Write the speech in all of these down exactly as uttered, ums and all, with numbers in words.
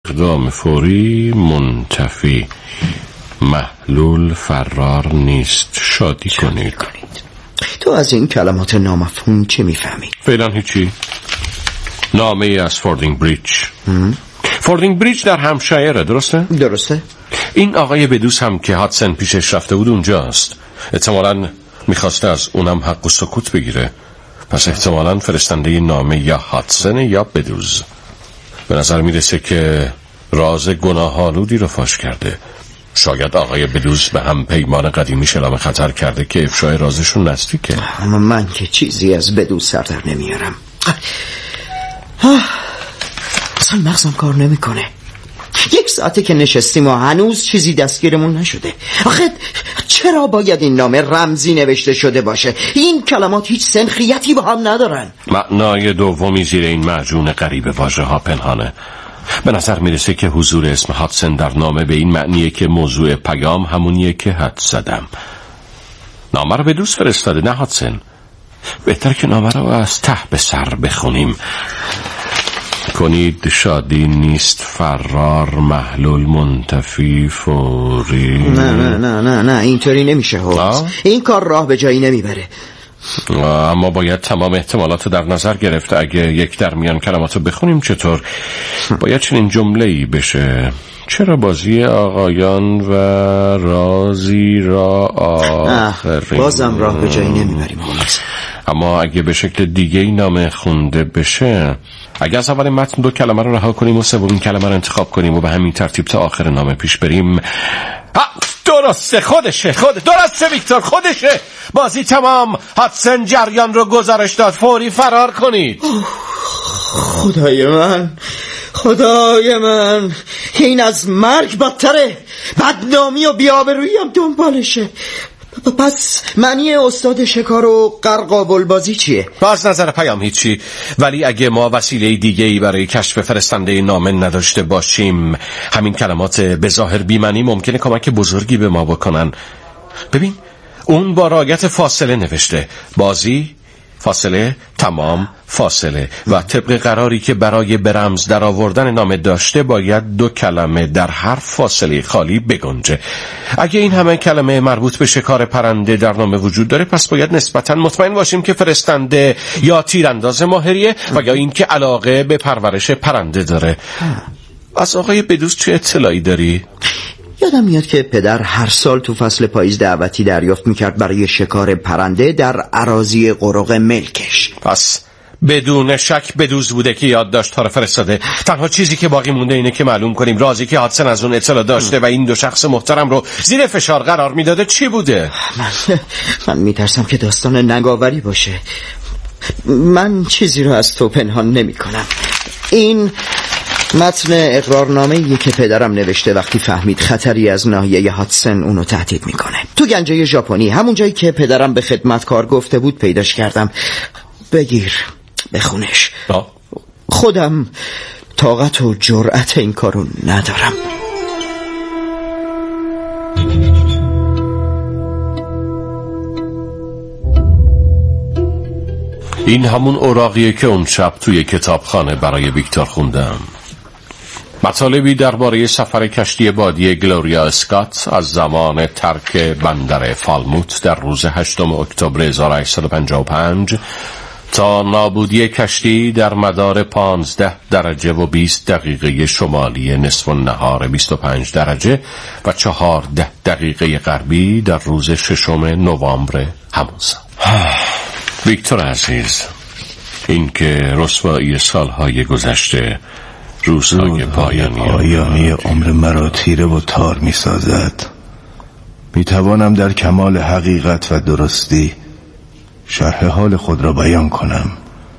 اقدام فوری منتفی، محلول فرار نیست، شادی کنید. تو از این کلمات نامفهوم چه میفهمی؟ فعلا هیچی. نامه ای از فوردینگ بریج. فوردینگ بریج در همشایره، درسته؟ درسته. این آقای بدوس هم که هاتسن پیشش رفته بود اونجاست. احتمالاً میخواسته از اونم حق و سکوت بگیره. پس احتمالاً فرستنده نامه یا هاتسن یا بدوز. به نظر میرسه که راز گناه‌آلودی رو فاش کرده. شاید آقای بدوز به هم پیمان قدیمی اعلام خطر کرده که افشای رازشون نزدیکه. اما من که چیزی از بدوز سر در نمیارم. اصلا مغزم کار نمیکنه. یک ساعته که نشستیم و هنوز چیزی دستگیرمون نشده. آخه چرا باید این نامه رمزی نوشته شده باشه؟ این کلمات هیچ سنخیتی با هم ندارن. معنای دومی زیر این معجون غریب واژه ها پنهانه. به نظر میرسه که حضور اسم هاتسن در نامه به این معنیه که موضوع پیام همونیه که حد زدم. نامه رو به دوست فرستاده، نه هاتسن. بهتر که نامه رو از ته به سر بخونیم. کنید شادی نیست فرار، محلول منتفی فوری. نه نه نه نه نه اینطوری نمیشه هوت. این کار راه به جایی نمیبره. اما باید تمام احتمالات رو در نظر گرفت. اگه یک در میان کلمات رو بخونیم چطور؟ باید چنین جمله‌ای بشه: چرا بازی آقایان و رازی را آخرین. بازم راه به جایی نمیبریم. اما اگه به شکل دیگه ای نامه خونده بشه، اگه از اول متن دو کلمه رو رها کنیم و سومین کلمه رو انتخاب کنیم و به همین ترتیب تا آخر نامه پیش بریم. درسته، خودشه، خود درسته ویکتور، خودشه. بازی تمام. هاتسن جریان رو گزارش داد، فوری فرار کنید. خدای من، خدای من، این از مرگ بدتره. بدنامی و بی‌آبرویی هم دنبالشه. پس معنی استاد شکار و قرقاول بازی چیه؟ باز نظر پیام هیچی، ولی اگه ما وسیله دیگه‌ای برای کشف فرستنده نامه نداشته باشیم، همین کلمات به ظاهر بی‌معنی ممکنه کمک بزرگی به ما بکنن. ببین، اون با رعایت فاصله نوشته: بازی فاصله تمام فاصله، و طبق قراری که برای برمز در آوردن نامه داشته باید دو کلمه در هر فاصله خالی بگنجه. اگه این همه کلمه مربوط به شکار پرنده در نامه وجود داره، پس باید نسبتاً مطمئن باشیم که فرستنده یا تیرانداز ماهریه و یا این که علاقه به پرورش پرنده داره. از آقای بدوس چه اطلاعی داری؟ یادم میاد که پدر هر سال تو فصل پاییز دعوتی دریافت میکرد برای شکار پرنده در اراضی قرق ملکش. پس بدون شک بدوز بوده که یادداشت‌ها رو فرستاده. تنها چیزی که باقی مونده اینه که معلوم کنیم رازی که هاتسن از اون اطلاع داشته و این دو شخص محترم رو زیر فشار قرار میداده چی بوده. من من میترسم که داستان نگاوری باشه. من چیزی رو از تو پنهان نمی‌کنم. این متن اقرارنامه‌ای که پدرم نوشته وقتی فهمید خطری از ناحیه هاتسن اونو تهدید میکنه. تو گنجه ژاپنی، همون جایی که پدرم به خدمتکار گفته بود پیداش کردم. بگیر بخونش. آه. خودم طاقت و جرأت این کارو ندارم. این همون اوراقیه که اون شب توی کتابخانه برای ویکتور خوندم. مطالبی درباره سفر کشتی بادی گلوریا اسکات از زمان ترک بندر فالموت در روز هشتم اکتبر هزار و هشتصد و پنجاه و پنج تا نابودی کشتی در مدار پانزده درجه و بیست دقیقه شمالی نصف النهار بیست و پنج درجه و چهارده دقیقه غربی در روز ششم نوامبر همون سال. ویکتور عزیز، این که رسوایی سالهای گذشته روزهای پایانی, پایانی عمر مرا تیره و تار می سازد. می توانم در کمال حقیقت و درستی شرح حال خود را بیان کنم.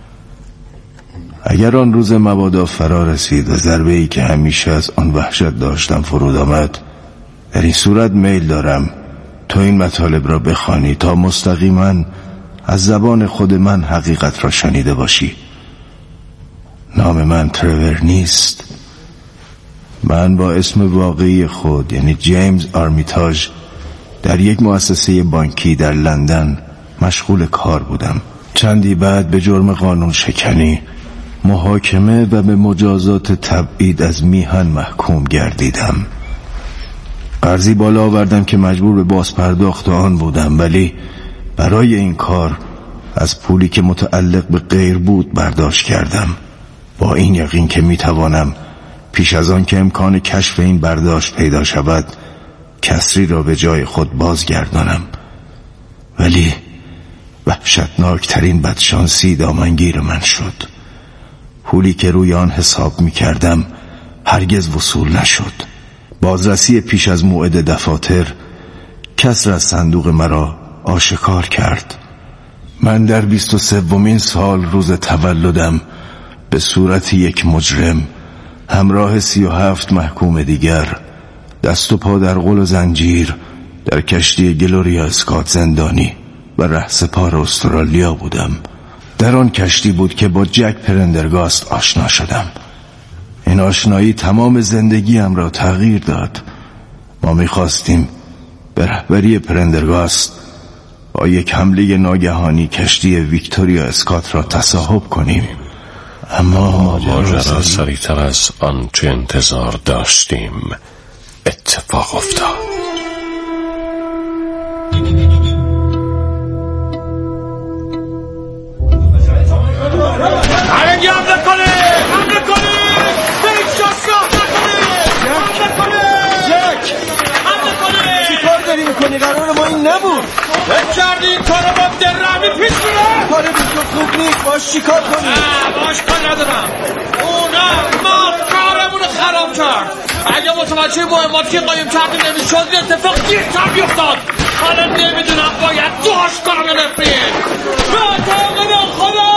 اگر آن روز مبادا فرا رسید و ضربه ای که همیشه از آن وحشت داشتم فرود آمد، در این صورت میل دارم تو این مطالب را بخوانی تا مستقیما از زبان خود من حقیقت را شنیده باشی. نام من ترور نیست. من با اسم واقعی خود یعنی جیمز آرمیتاژ در یک مؤسسه بانکی در لندن مشغول کار بودم. چندی بعد به جرم قانون شکنی محاکمه و به مجازات تبعید از میهن محکوم گردیدم. قرضی بالا آوردم که مجبور به بازپرداخت آن بودم، ولی برای این کار از پولی که متعلق به غیر بود برداشت کردم، با این یقین که میتوانم پیش از آن که امکان کشف این برداشت پیدا شود کسری را به جای خود بازگردانم. ولی وحشتناکترین بدشانسی دامنگیر من شد. پولی که روی آن حساب می کردم هرگز وصول نشد. بازرسی پیش از موعد دفاتر کسر از صندوق مرا آشکار کرد. من در بیست و سومین سال روز تولدم به صورت یک مجرم همراه سی و هفت محکوم دیگر دست و پا در غل و زنجیر در کشتی گلوریا اسکات زندانی و رهسپار استرالیا بودم. در آن کشتی بود که با جک پرندرگاست آشنا شدم. این آشنایی تمام زندگیم را تغییر داد. ما می‌خواستیم به رهبری پرندرگاست با یک حمله ناگهانی کشتی ویکتوریا اسکات را تصاحب کنیم، اما ماجرا سریعتر از آنچه انتظار داشتیم اتفاق افتاد. همه گم نکنه حمله کنه به این شاسگاه نکنه حمله کنه جک حمله کنه. چی کار داری میکنی؟ قرار ما این نبود. فکر کردی این کارو با درمی پیش میره؟ کار بیشتر خوب نیست. باش چی کار کنی؟ نه باش کار ندارم. اونا ما کارمونو خراب کرد. اگه متوجه مهماتی که قایم کردیم نمیشد این اتفاق دیرتر بیفتاد. حالا نمیدونم باید دوش کنم یا نفرین به تاقیدم خدا.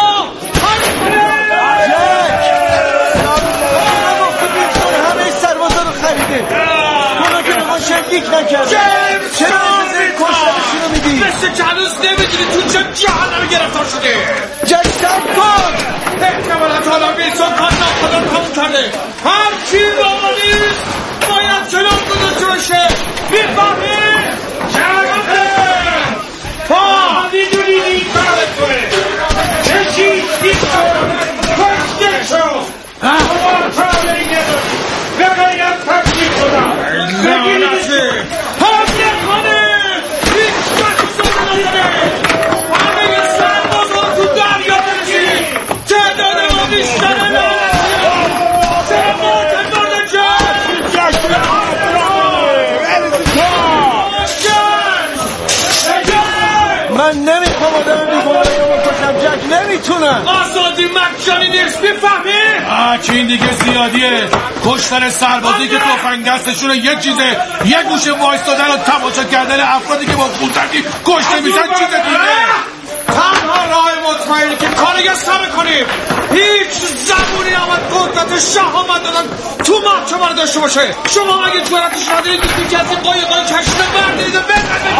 شرکیک نکرد. چرا اجازه کشتنشی رو میدی؟ مثل که هنوز نمیدونی تو چه جهنمی گرفتار شده. جک سب کن. احتمالا حالا ویلسون کار ناخدا کامون کرده. هر کی باقا نیست باید کنار گذاشته باشه. میفهمی؟ شرمه پا میدونی این کارت کنه کشی این کار کشته شو اما کار دیگه بگاید تکلیف خدا لعنتی حمله کنه هیچ وقت سازه نداره. همه سربازان تو دریا بگی تعداد ما بیشتره. لعنتی چرا معتبر نکرد جشن من نمیخوام آدم بیگناهی رو بکشم جک. نمیتونم. آزادی مجانی نیست میفهمی؟ آه که این دیگه زیادیه. کشتن سربازی که تفنگ دستشونه یک چیزه، یک گوشه وایستادن و تماشا کردن افرادی که با خونتردی کشته میشن چیز دیگه. تنها راه مطمئنی که کارگه سر کنیم هیچ زبونی آمد قدرت شاه آمد دادن تو محکمه رو داشته باشه. شما اگه جورتش ندارید میتونید که از این قایقای کشته بردارید و بزنید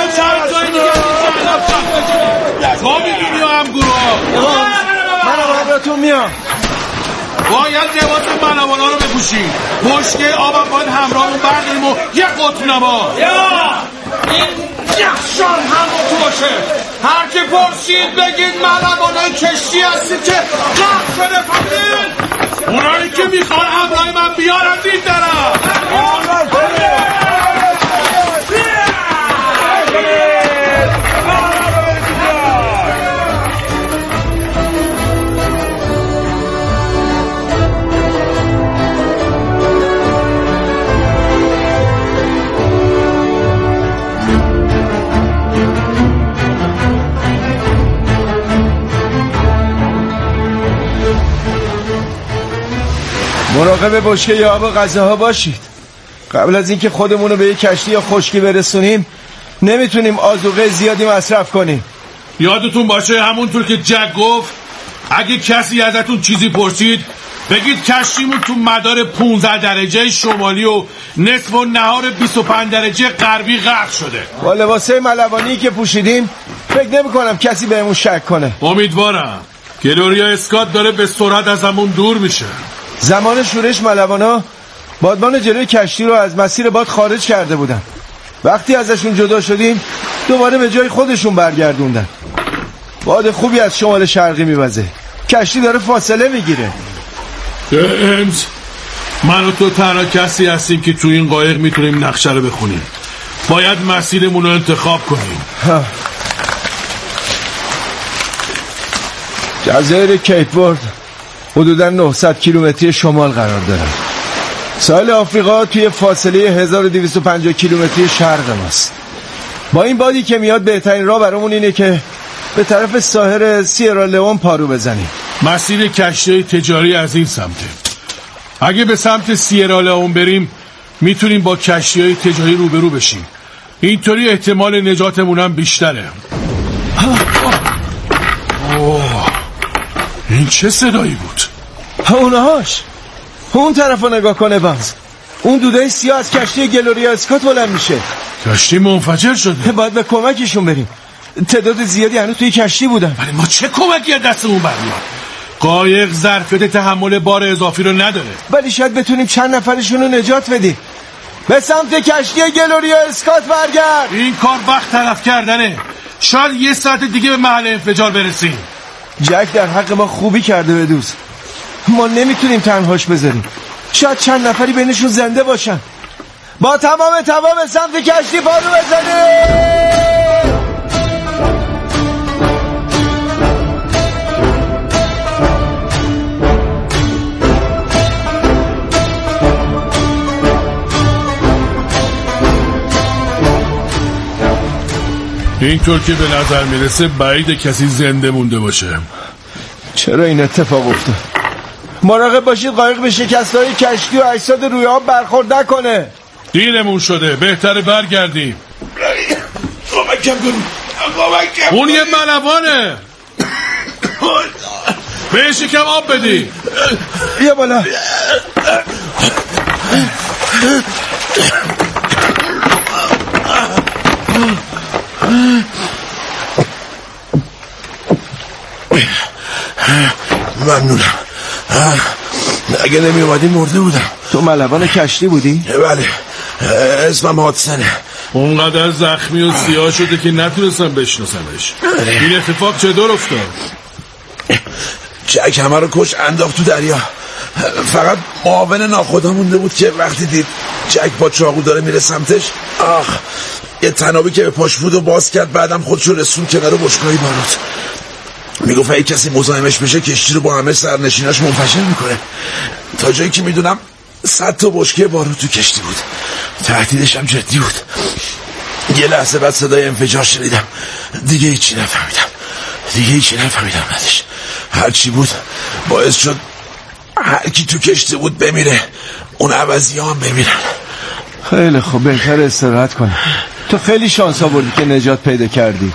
با میبینی و هم گروه من همراهتون میام. باید لباس ملوانا رو بپوشیم. بشکه آبم باید همراهمون برداریم و یه قطب نما یا این یخشان هم تو باشه. هر که پرسید بگید ملوانای کشتی هستید که قرد شده فهمید. اونانی که میخوان همراه من بیارم دید دارم. مراقب بشکه یا آب و غذاها باشید. قبل از اینکه خودمون رو به یک کشتی یا خشکی برسونیم نمیتونیم آذوقه زیادی مصرف کنیم. یادتون باشه همونطور که جک گفت اگه کسی ازتون چیزی پرسید بگید کشتیمون تو مدار پانزده درجه شمالی و نصف و نهار بیست و پنج درجه غربی غرق شده. با لباسه ملوانی که پوشیدیم فکر نمی کنم کسی بهمون شک کنه. امیدوارم. گلوریا اسکات داره به سرعت از همون دور میشه. زمان شورش ملوانا بادبان جلوی کشتی رو از مسیر باد خارج کرده بودن. وقتی ازشون جدا شدیم دوباره به جای خودشون برگردوندن. باد خوبی از شمال شرقی میوزه. کشتی داره فاصله میگیره. امز من و تو تنها کسی هستیم که تو این قایق میتونیم نقشه رو بخونیم. باید مسیرمون رو انتخاب کنیم. جزایر کیپ ورد حدوداً نهصد کیلومتری شمال قرار داره. ساحل آفریقا توی فاصله هزار و دویست و پنجاه کیلومتری شرق ماست. با این بادی که میاد بهترین راه برامون اینه که به طرف ساحل سیرالئون پارو بزنیم. مسیر کشتی تجاری از این سمته. اگه به سمت سیرالئون بریم میتونیم با کشتی‌های تجاری روبرو بشیم. اینطوری احتمال نجاتمون هم بیشتره. اوه. این چه صدایی بود؟ اونهاش. اون طرف رو نگاه کنه بمز. اون دوده سیاه از کشتی گلوریا اسکات بلند میشه. کشتی منفجر شده. باید به کمکشون بریم. تعداد زیادی هنوز توی کشتی بودن. ولی ما چه کمکی از دستمون برمیاد؟ قایق ظرفیت تحمل بار اضافی رو نداره. ولی شاید بتونیم چند نفرشون رو نجات بدیم. به سمت کشتی گلوریا اسکات برگرد. این کار وقت تلف کردنه. شاید یه ساعت دیگه به محل انفجار برسیم. جک در حق ما خوبی کرده بدوز. ما نمیتونیم تنهاش بذاریم. شاید چند نفری بینشون زنده باشن. با تمام تمام به سمت کشتی پارو بزنیم. اینطور که به نظر میرسه بعید کسی زنده مونده باشه. چرا این اتفاق افتاد؟ مراقب باشید قایق به شکست‌های کشتی و اجساد روی آب برخورد نکنه. دیرمون شده، بهتره برگردیم. کمکم کنیم. اون یه ملوانه. بهش یکم آب بدی. یه بالا. ممنونم. اگه نمی اومدی مرده بودم. تو ملوان کشتی بودی؟ بله، اسمم هاتسنه. اونقدر زخمی و سیاه شده که نتونستم بشناسمش. این اتفاق چطور افتاد؟ جک همه رو کش انداخت تو دریا. فقط معاون ناخدا مونده بود که وقتی دید جک با چاقو داره میره سمتش، آخ، یه تنابی که به پاش بود و باز کرد. بعدم خودشو رسون کنار بشکای باروت. میگفت اگه کسی مزاحمش بشه کشتی رو با همه سرنشیناش منفجر میکنه. تا جایی که میدونم صد تا بشکه باروت تو کشتی بود. تهدیدش هم جدی بود. یه لحظه بعد صدای انفجار شنیدم. دیگه هیچی نفهمیدم. دیگه هیچی نفهمیدم بعدش. هرچی بود باعث شد هر کی تو کشتی بود بمیره، اون عوضی ها هم بمیرن. خیلی خوب، بهتر استراحت کن. تو خیلی شانس آوردی که نجات پیدا کردی.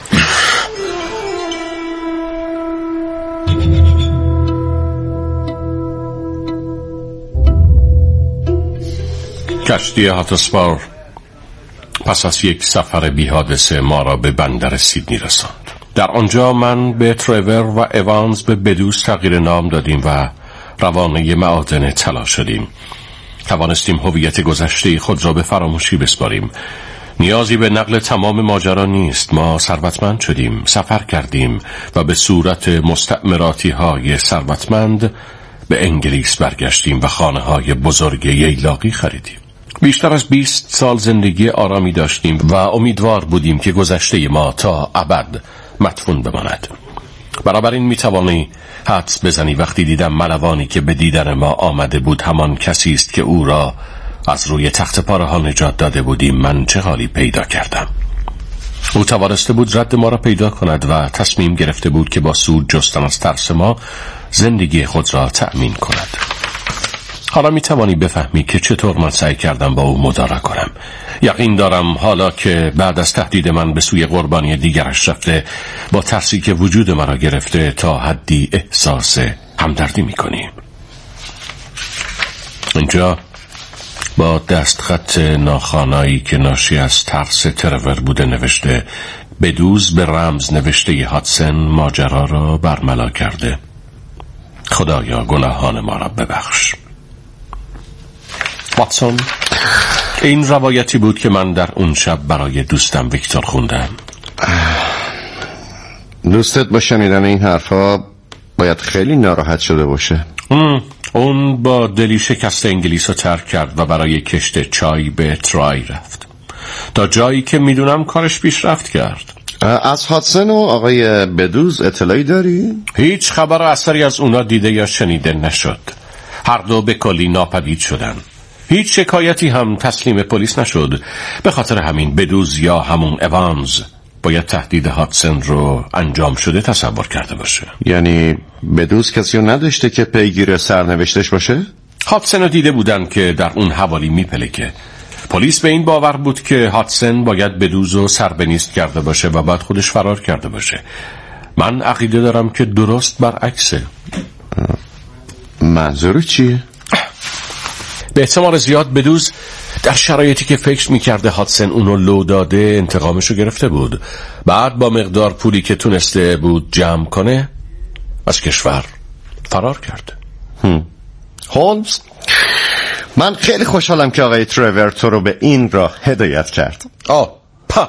کشتی هاتسپار پس از یک سفر بی حادثه ما را به بندر سیدنی رساند. در آنجا من به تریور و ایوانز به بدوس تغییر نام دادیم و روانه معادن طلا شدیم. توانستیم هویت گذشته خود را به فراموشی بسپاریم. نیازی به نقل تمام ماجرا نیست. ما ثروتمند شدیم، سفر کردیم و به صورت مستعمراتی های ثروتمند به انگلیس برگشتیم و خانه های بزرگ ییلاقی خریدیم. بیشتر از بیست سال زندگی آرامی داشتیم و امیدوار بودیم که گذشته ما تا ابد مدفون بماند. بنابراین میتوانی حدس بزنی وقتی دیدم ملوانی که به دیدن ما آمده بود همان کسی است که او را از روی تخت پاره ها نجات داده بودیم، من چه حالی پیدا کردم. او توانسته بود رد ما را پیدا کند و تصمیم گرفته بود که با سود جستن از ترس ما زندگی خود را تأمین کند. حالا می توانی بفهمی که چطور من سعی کردم با او مدارا کنم. یقین دارم حالا که بعد از تهدید من به سوی قربانی دیگرش رفته، با ترسی که وجود مرا گرفته تا حدی احساس همدردی می کنی. اینجا با دستخط ناخوانایی که ناشی از ترس ترور بوده نوشته: بدوز به رمز نوشته هاتسن ماجرا را برملا کرده. خدایا گناهان ما را ببخش. واتسون، این روایتی بود که من در اون شب برای دوستم ویکتور خوندم. دوستت با شنیدن این حرفا باید خیلی ناراحت شده باشه. اون با دلی شکست انگلیس رو ترک کرد و برای کشت چای به ترای رفت، تا جایی که میدونم کارش پیشرفت کرد. از هاتسن و آقای بدوز اطلاعی داری؟ هیچ خبر اثری از اونا دیده یا شنیده نشد. هر دو به کلی ناپدید شدن. هیچ شکایتی هم تسلیم پلیس نشد. به خاطر همین بدوز یا همون اوانز باید تهدید هاتسن رو انجام شده تصور کرده باشه. یعنی بدوز کسی رو نداشته که پیگیر سرنوشتش باشه؟ هاتسن رو دیده بودن که در اون حوالی میپلکه. پلیس به این باور بود که هاتسن باید بدوز رو سربنیست کرده باشه و بعد خودش فرار کرده باشه. من عقیده دارم که درست برعکسه. منظور چیه؟ به احتمال زیاد بدوز در شرایطی که فکر میکرده هاتسن اونو لو داده انتقامشو گرفته بود. بعد با مقدار پولی که تونسته بود جمع کنه از کشور فرار کرد. هولمز، من خیلی خوشحالم که آقای ترور تو رو به این راه هدایت کرد. آه پا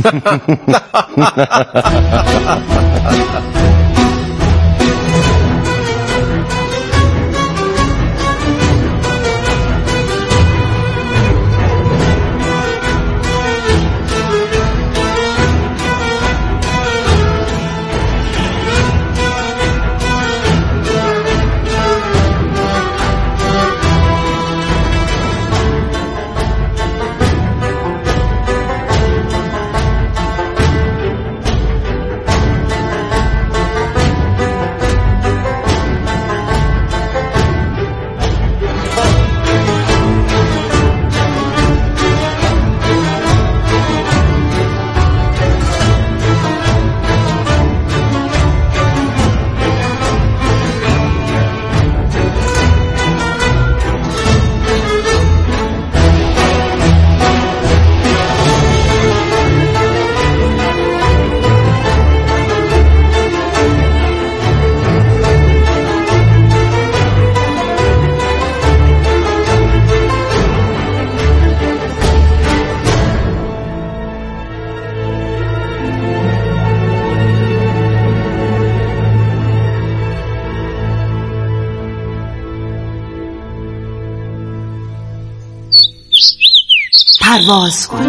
پرواز کن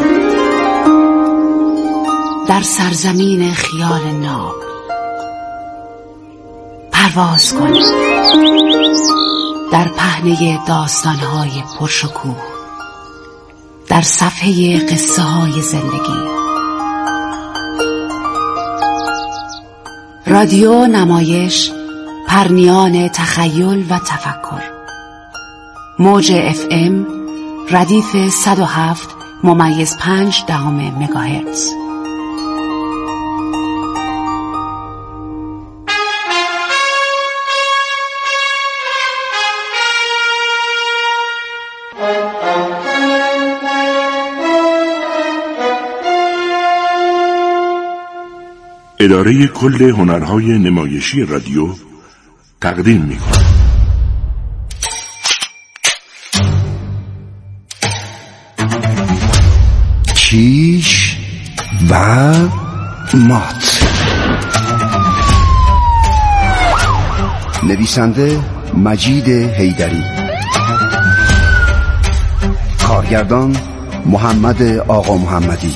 در سرزمین خیال ناب. پرواز کن در پهنه داستانهای پرشکوه، در صفحه قصه های زندگی. رادیو نمایش، پرنیان تخیل و تفکر. موج اف ام ردیف صد و هفت ممیز پنج دهم مگاهرتز. اداره کل هنرهای نمایشی رادیو تقدیم می‌کند. کیش و مات. نویسنده مجید حیدری، کارگردان محمد آقا محمدی.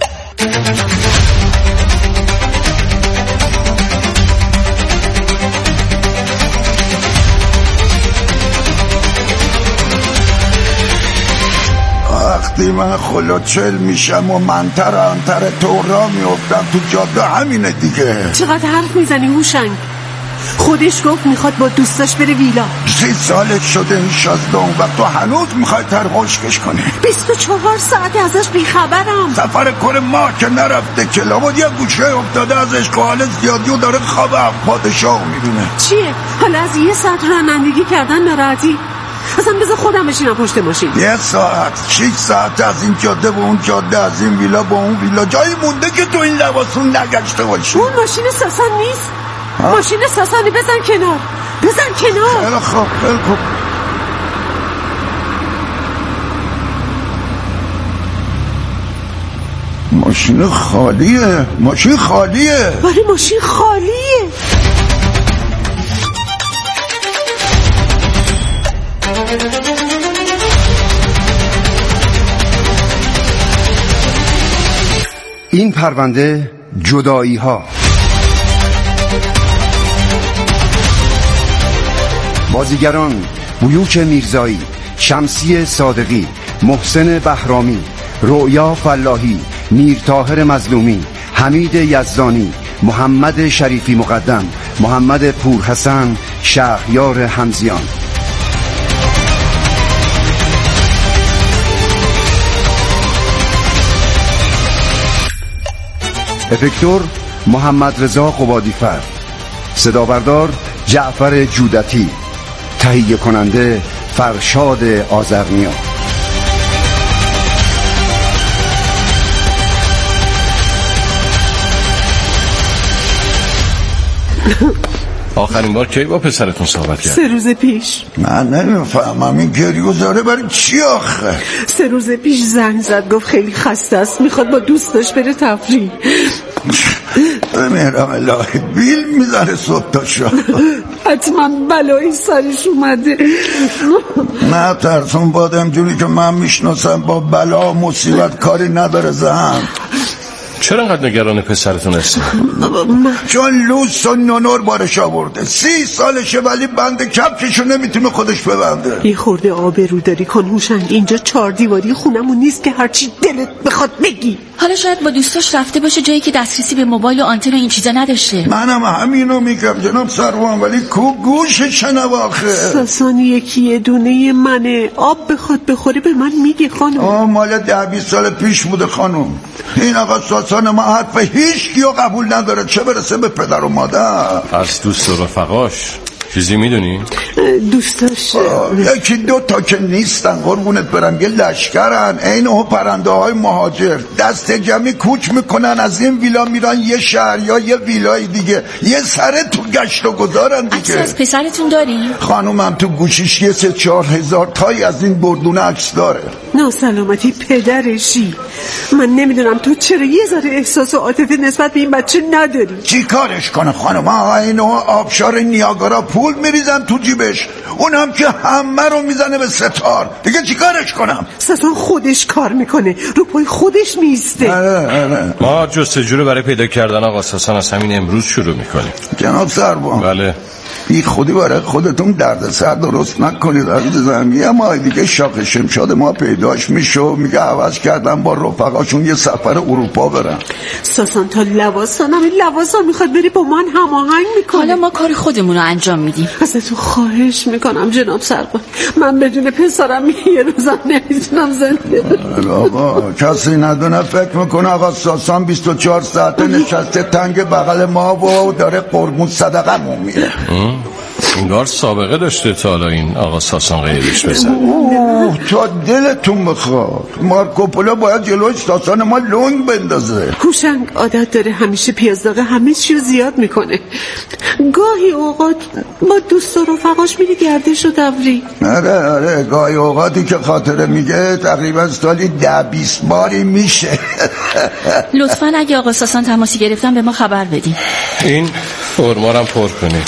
وقتی من خلوچل میشم و منتر انتر تو را میافتم تو جاده، همینه دیگه. چقدر حرف میزنی هوشنگ؟ خودش گفت میخواد با دوستاش بره ویلا. سی سالش شده این شازده، اون وقت تو هنوز میخوای ترغشکش کنی. بیست و چهار ساعت ازش بیخبرم. سفر کار ما که نرفته که لابد یه گوشه افتاده ازش که حال زیادی و داره خواب پادشاه میبینه. چیه؟ حالا از یه ساعت رانندگی کردن ناراحتی؟ اصلا بذار خودم بشینم پشت ماشین. یه ساعت شش ساعت از این جاده به اون جاده، از این ویلا به اون ویلا. جایی مونده که تو این لباسون نگشته باشی؟ اون ماشین ساسان نیست. ها؟ ماشین ساسانی. بزن کنار، بزن کنار. خیلی خوب، خیلی خوب. ماشین خالیه، ماشین خالیه. ولی ماشین خالیه. این پرونده جدایی ها. بازیگران: بیوک میرزایی، شمسی صادقی، محسن بهرامی، رؤیا فلاحی، میرطاهر مظلومی، حمید یزدانی، محمد شریفی مقدم، محمد پورحسن، شهریار حمزیان. افکتور: محمد رضا قبادیفر. صدا بردار: جعفر جودتی. تهیه کننده: فرشاد آذرنیا. آخرین بار کی با پسرتون صحبت کرد؟ سه روز پیش. من نمیفهمم این گریه زاره برای چی آخه؟ سه روز پیش زنگ زد گفت خیلی خسته است، میخواد با دوستاش بره تفریح. مهرم الهی بیل میزنه صبح تا شب. حتما بلایی سرش اومده. نه ترسون بادم جوری که من میشناسم با بلا مصیبت کاری نداره زن. چرا انقدر نگران پسرتون هستی؟ چون لوس و نونور بارش آورده. سی سالشه ولی بند کفششو نمیتونه خودش ببنده. یه خورده آبرو داری کن هوشنگ، اینجا چهار دیواری خونمون نیست که هرچی دلت بخواد بگی. حالا شاید با دوستاش رفته باشه جایی که دسترسی به موبایل و آنتن و این چیزا نداشته. منم همینو میگم جناب سروان، ولی کو گوش شنواخه. ساسان یکی یه دونه منه، آب بخواد بخوره به من میگه خانم. آه مال ده بیست سال پیش بوده خانم. این آقا ساسان ما حرف هیچ کیو قبول نداره، چه برسه به پدر و مادر. از دوست و رفقاش چیزی میدونی؟ دوستاش یکی دو تا که نیستن قربونت برم، یه لشکرن عین و پرنده های مهاجر، دست جمعی کوچ میکنن، از این ویلا میرن یه شهر یا یه ویلای دیگه، یه سره تو گشت و گذارن دیگه. عکس از پسرتون داری؟ خانومم تو گوشیش یه سه چهار هزار تایی از این بردونه عکس داره. ناسلامتی پدرشی. من نمیدونم تو چرا یه ذره احساس و عاطفه نسبت به این بچه نداری. چی کارش کنه خانم؟ آقا اینو آبشار نیاگارا پول میریزم تو جیبش، اونم که همه رو میزنه به ستار، دیگه چی کارش کنم؟ ساسان خودش کار میکنه، رو پای خودش میسته. آره آره. ما جستجو رو برای پیدا کردن آقا ساسان از همین امروز شروع میکنیم. جناب سروان. بله. بی خودی برای خودتون درد سر درست نکنید عزیزم. یه ماه دیگه شاخ شمشاد ما پیداش میشه و میگه عوض کردن با رفقاشون یه سفر اروپا برن. ساسان تا لواسان همین لواسان میخواد بری با من هماهنگ میکنه. حالا ما کار خودمون رو انجام میدیم. ازتون خواهش میکنم جناب سروان، من بدون پسرم یه روزم نمیتونم زنده باشم. آقا کسی ندونه فکر میکنه آقا ساسان بیست و چهار ساعته نشسته تنگ بغل ما و داره قربون صدقه مون میره. انگار سابقه داشته تا حالا این آقا ساسان غیرش بزن. اوه تا دلتون بخواد مارکوپولو باید جلوی ساسان ما لنگ بندازه. هوشنگ عادت داره همیشه پیازداغ همه چیو زیاد میکنه. گاهی اوقات با دوست و رفقاش میری گردش و تفریح. آره آره گاهی اوقاتی که خاطره میگه تقریبا سالی ده بیست باری میشه. لطفاً اگه آقا ساسان تماسی گرفتن به ما خبر بدین. این فرمارم پر کنید.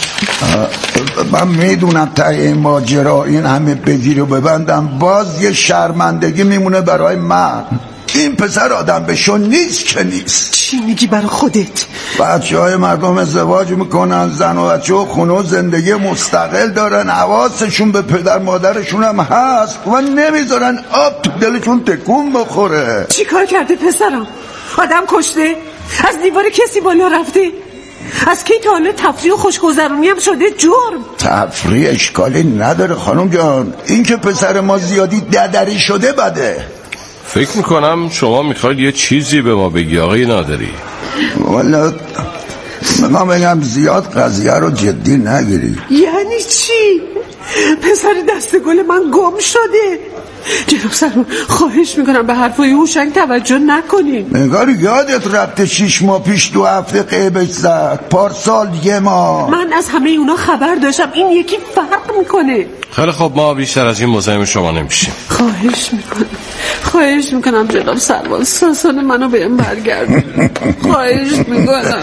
من میدونم ته این ماجرا این همه بگیر و ببندم باز یه شرمندگی میمونه برای من. این پسر آدم بشون نیست که نیست. چی میگی برای خودت؟ بچه های مردم ازدواج میکنن، زن و بچه و خونه و زندگی مستقل دارن، حواسشون به پدر مادرشون هم هست و نمیذارن آب تو دلشون تکون بخوره. چی کار کرده پسرم؟ آدم کشته؟ از دیوار کسی بالا رفته؟ از کی تا حالا تفریح و خوشگذرونی هم شده جرم؟ تفریح اشکالی نداره خانم جان، این که پسر ما زیادی ددری شده بده. فکر میکنم شما میخواید یه چیزی به ما بگی آقای نادری. والا من بگم زیاد قضیه رو جدی نگیری. یعنی چی؟ پسر دست گل من گم شده. جناب سروان خواهش میکنم به حرفای هوشنگ توجه نکنیم. انگار یادت رفته شیش ماه پیش دو هفته قیبش زد، پارسال یه ماه. من از همه اونا خبر داشتم، این یکی فرق میکنه. خیلی خب ما بیشتر از این مزاحم شما نمیشیم. خواهش میکنم خواهش میکنم جناب سروان ساسان منو بهم برگردون. خواهش میکنم.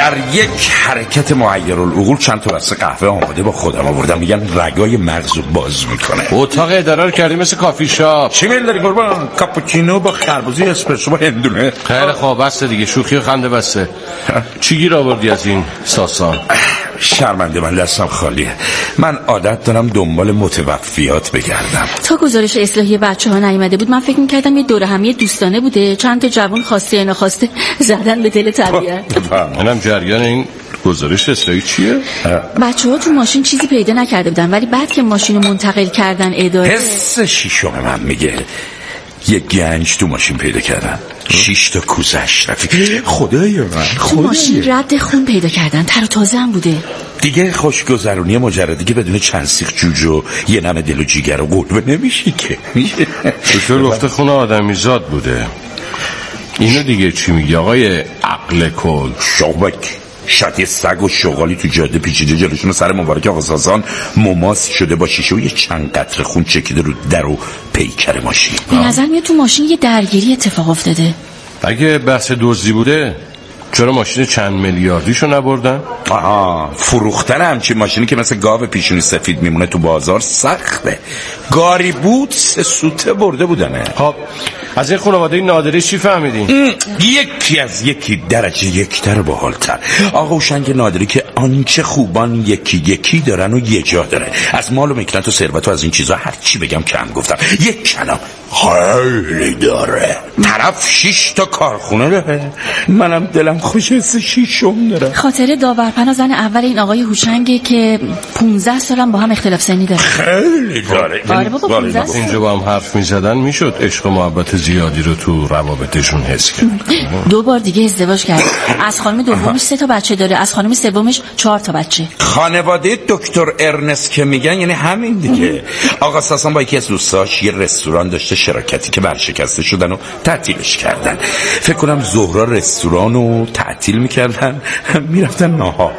در یک حرکت معیرالعقول چند تا بسته قهوه آماده با خودم آوردم. میگن رگای مغز رو باز میکنه. اتاق اداره رو کردی مثل کافی شاپ. چی میل داری قربان؟ کاپوچینو با خربزی اسپرسو با هندونه. خیلی خوب بسته دیگه، شوخی و خنده بسته. چی گیر آوردی از این ساسان؟ شرمنده، من دستم خالیه. من عادت دارم دنبال متوفیات بگردم. تا گزارش اصلاحی بچه ها نیامده بود من فکر میکردم یه دوره همی دوستانه بوده، چند تا جوان خواسته یا نخواسته زدن به دل طبیعت. منم جریان این گزارش اصلاحی چیه؟ بچه ها تو ماشین چیزی پیدا نکرده بودن، ولی بعد که ماشین رو منتقل کردن اداره، حس شیشم من میگه یک گنج تو ماشین پیدا کردن. شش تا کوزه اشرفی. خدای من تو ماشین رد خون پیدا کردن، تر و تازه هم بوده. دیگه خوشگذرونی مجردی که بدون چند سیخ جوجو یه نم دل و جیگر و قلبه نمیشه که. دکتر گفته خون آدمی زاد بوده. اینو دیگه چی میگی آقای عقل کل؟ شاقبک شاید یه سگ و شغالی تو جاده پیچیده جلوشون سر مبارک آقا ساسان مماس شده با شیشه و یه چند قطره خون چکیده رو در و پیکر ماشین. به نظر میاد تو ماشین یه درگیری اتفاق افتاده. اگه بحث دزدی بوده چرا ماشین چند میلیاردیشو نبردن؟ آها، فروختن همچین ماشینی که مثل گاو پیشونی سفید میمونه تو بازار سخته. گاری بود سه سوته برده بودنه. خب از این خانواده نادری چی فهمیدین؟ یکی از یکی درجه یکتر باحال‌تر. آقا هوشنگ نادری که آنچه خوبان یکی یکی دارن و یه جا داره. از مال و مکنت و ثروت و از این چیزا هر چی بگم کم گفتم. یک کلام خیلی داره. طرف شش تا کارخونه داره. منم دلم خوش از شیشم داره. خاطره داورپنا زن اول این آقای هوشنگه که پونزده سالم با هم اختلاف سنی داره. خیلی داره. آره بابا پونزده سال. اینجا با هم حرف می‌زدن میشد عشق و محبت زیادی رو تو روابطشون حس کرد. دو بار دیگه ازدواج کرد. از خانم دومش سه تا بچه داره، از خانم سومش چهار تا بچه. خانواده دکتر ارنست که میگن یعنی همین دیگه. آقا ساسان با یکی از دوستاش یه رستوران داشته، شراکتی که برشکسته شدن و تعطیلش کردن. فکر کنم زهرا رستوران رو تعطیل میکردن میرفتن ناهار.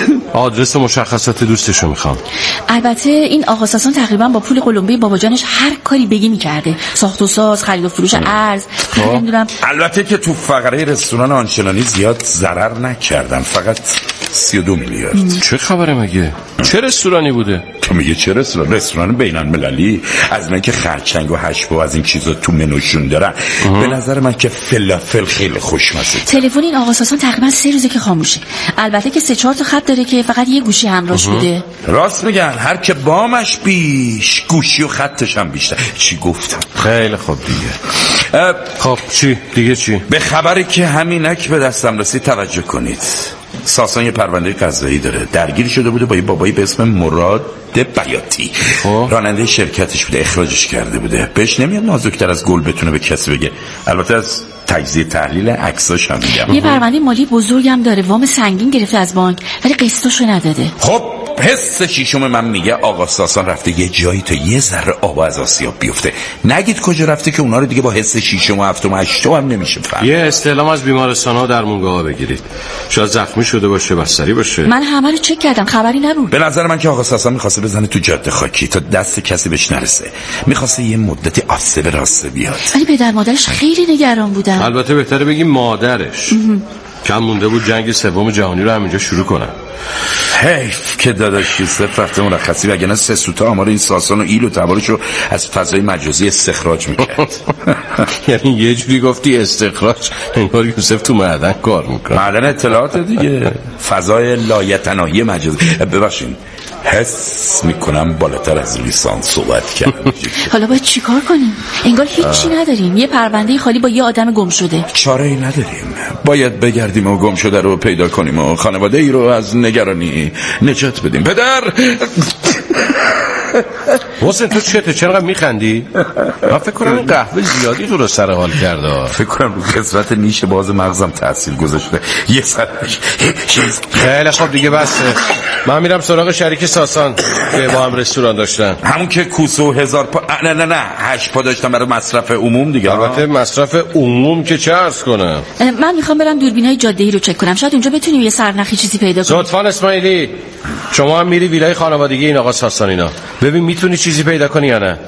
آدرس مشخصات دوستشو میخوام. البته این آقا ساسان تقریبا با پول قلمبه باباجانش هر کاری بگی میکرده، ساخت و ساز، خرید و فروش ارز. نمیدونم. البته که تو فقره رستوران آنچنانی زیاد ضرر نکردن، فقط سی و دو میلیارد. چه خبره مگه؟ چه رستورانی بوده؟ تو میگه چه رستوران؟ رستوران بین المللی. از اونایی که خرچنگ و هشت و از این چیزا تو منوشون دارن. به نظر من که فلافل خیلی خوشمزه. تلفن این آقا ساسان تقریبا سه روزه که خاموشه. البته که سه چهار تا خط داره که فقط یه گوشی همراهش بوده. راست میگن، هر که بامش بیش گوشی و خطش هم بیشتر. چی گفتم؟ خیلی خوب دیگه. خب چی دیگه چی؟ به خبری که همینک به دستم رسید توجه کنید. ساسان یه پرونده قضایی داره. درگیر شده بوده با یه بابایی به اسم مراد بیاتی. راننده شرکتش بوده، اخراجش کرده بوده. بهش نمیاد نازکتر از گل بتونه به کسی بگه. البته از تجزیه تحلیل عکساش هم میگم. یه پرونده مالی بزرگم داره، وام سنگین گرفته از بانک ولی قسطاشو نداده. خب حس شیشم من میگه آقا ساسان رفته یه جایی تا یه ذره آب از آسیاب بیفته. نگید کجا رفته که اونا رو دیگه با حس شیشم و هفتم و هشتم هم نمیشه فهم. یه استعلام از بیمارستان ها در مونگاه بگیرید. شاید زخمی شده باشه، بستری باشه. من همه رو چک کردم، خبری نبود. به نظر من که آقا ساسان میخواسته بزنه تو جاده خاکی تا دست کسی بهش نرسه. میخواسته یه مدتی آسه به راسته بیاد. ولی پدر مادرش خیلی نگران بودن. البته بهتره بگیم مادرش. کم مونده بود جنگ سوم جهانی رو همینجا شروع کنن. حیف که داداش یوسف رفته مرخصی، وگرنه سه سوته آمار این ساسان و ایل و تبارش رو از فضای مجازی استخراج میکرد. یعنی یه جوری گفتی استخراج، انگار یوسف تو معدن کار میکنه. معدن اطلاعات دیگه، فضای لایتناهی مجازی. ببخشید حس میکنم بالاتر از لیسانس صحبت کردم. حالا باید چیکار کنیم؟ انگار هیچی نداریم، یه پرونده خالی با یه آدم گم شده. چاره ای نداریم، باید بگردیم و گم شده رو پیدا کنیم و خانواده ای رو از نگرانی نجات بدیم. پدر حسین تو چته؟ چرا میخندی؟ من فکر کنم این قهوه زیادی تو رو سر حال کرده. فکر کنم رو قسمت نیش باز مغزم تاثیر گذاشته. یه سرش خیلی خوب دیگه بسه. من میرم سراغ شریک ساسان که با هم رستوران داشتن. همون که کوسو هزار پا نه نه نه هشت پا داشتن برای مصرف عموم دیگه. البته مصرف عموم که چه عرض کنم. من میخوام برم دوربینای جاده‌ای رو چک کنم، شاید اونجا بتونیم یه سرنخی چیزی پیدا کنیم. لطفاً اسماعیلی شما هم میری ویلای خانوادگی این آقا ساسانینا، ببین میتونی چیزی پیدا کنی یا نه.